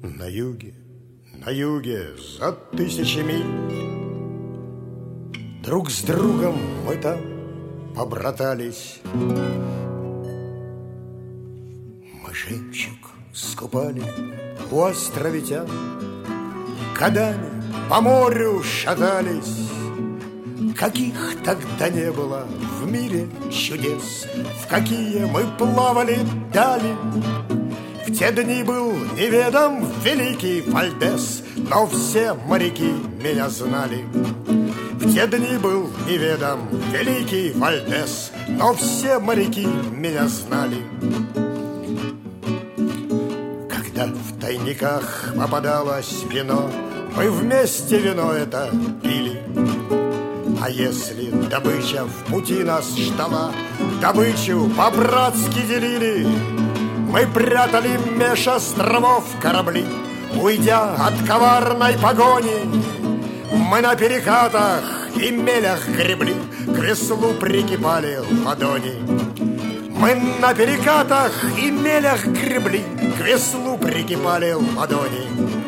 На юге, за тысячи миль, друг с другом мы там побратались. Мы жемчуг скупали у островитян, годами по морю шатались. Каких тогда не было в мире чудес, в какие мы плавали дали. В те дни был неведом великий Вальдес, но все моряки меня знали. В те дни был неведом великий Вальдес, но все моряки меня знали. Когда в тайниках попадалось вино, мы вместе вино это пили. А если добыча в пути нас ждала, добычу по-братски делили. Мы прятали меж островов корабли, уйдя от коварной погони. Мы на перекатах и мелях гребли, к веслу прикипали ладони. Мы на перекатах и мелях гребли, к веслу прикипали ладони.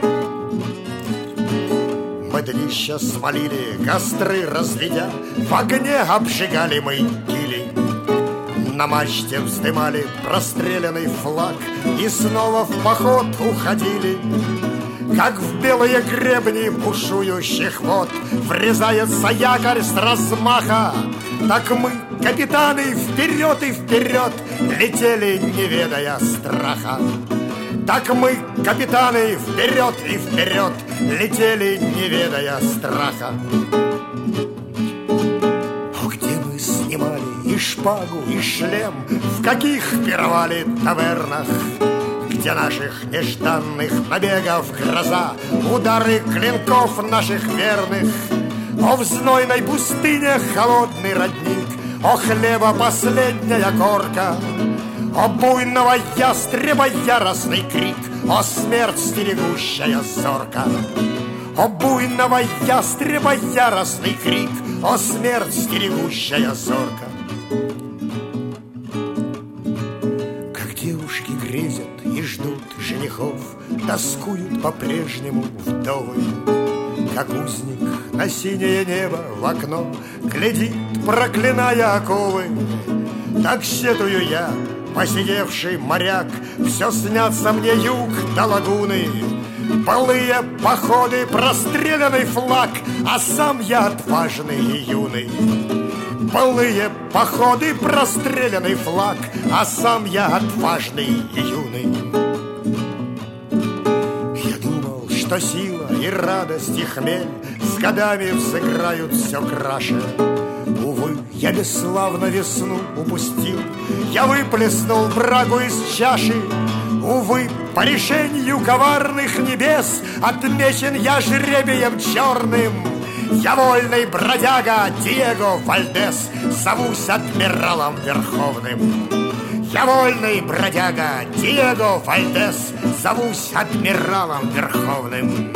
Мы днища смолили, костры разведя, в огне обжигали мы кили. На мачте вздымали простреленный флаг и снова в поход уходили. Как в белые гребни бушующих вод врезается якорь с размаха, так мы, капитаны, вперед и вперед летели, не ведая страха. Так мы, капитаны, вперед и вперед летели, не ведая страха. Где мы снимали и шпагу, и шлем, в каких пировали тавернах, где наших нежданных набегов гроза, удары клинков наших верных. О, в знойной пустыне холодный родник, о, хлеба последняя корка, о, буйного ястреба яростный крик, о, смерть стерегущая зорка. О, буйного ястреба яростный крик, о, смерть стерегущая зорка. Как девушки грезят и ждут женихов, тоскуют по-прежнему вдовы. Как узник на синее небо в окно глядит, проклиная оковы, так сетую я, посидевший моряк, все снятся мне юг до лагуны. Былые походы, простреленный флаг, а сам я отважный и юный. Былые походы, простреленный флаг, а сам я отважный и юный. Я думал, что сила и радость и хмель с годами взыграют все краше. Увы, я бесславно весну упустил, я выплеснул брагу из чаши. Увы, по решению коварных небес отмечен я жребием черным. Я вольный бродяга Диего Вальдес, зовусь адмиралом Верховным. Я вольный бродяга Диего Вальдес, зовусь адмиралом Верховным.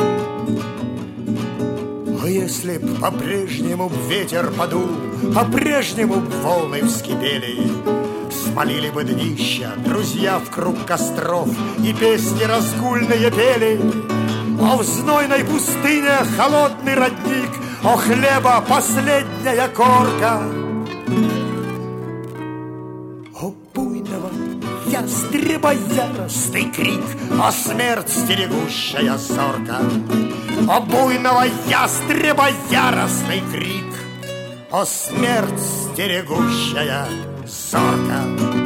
А если б по-прежнему ветер подул, по-прежнему б волны вскипели, смолили бы днища друзья в круг костров и песни разгульные пели. О, в знойной пустыне холодный родник, о, хлеба последняя корка. О, буйного ястреба яростный крик, о, смерть стерегущая зорка. О, буйного ястреба яростный крик, о, смерть стерегущая зорка.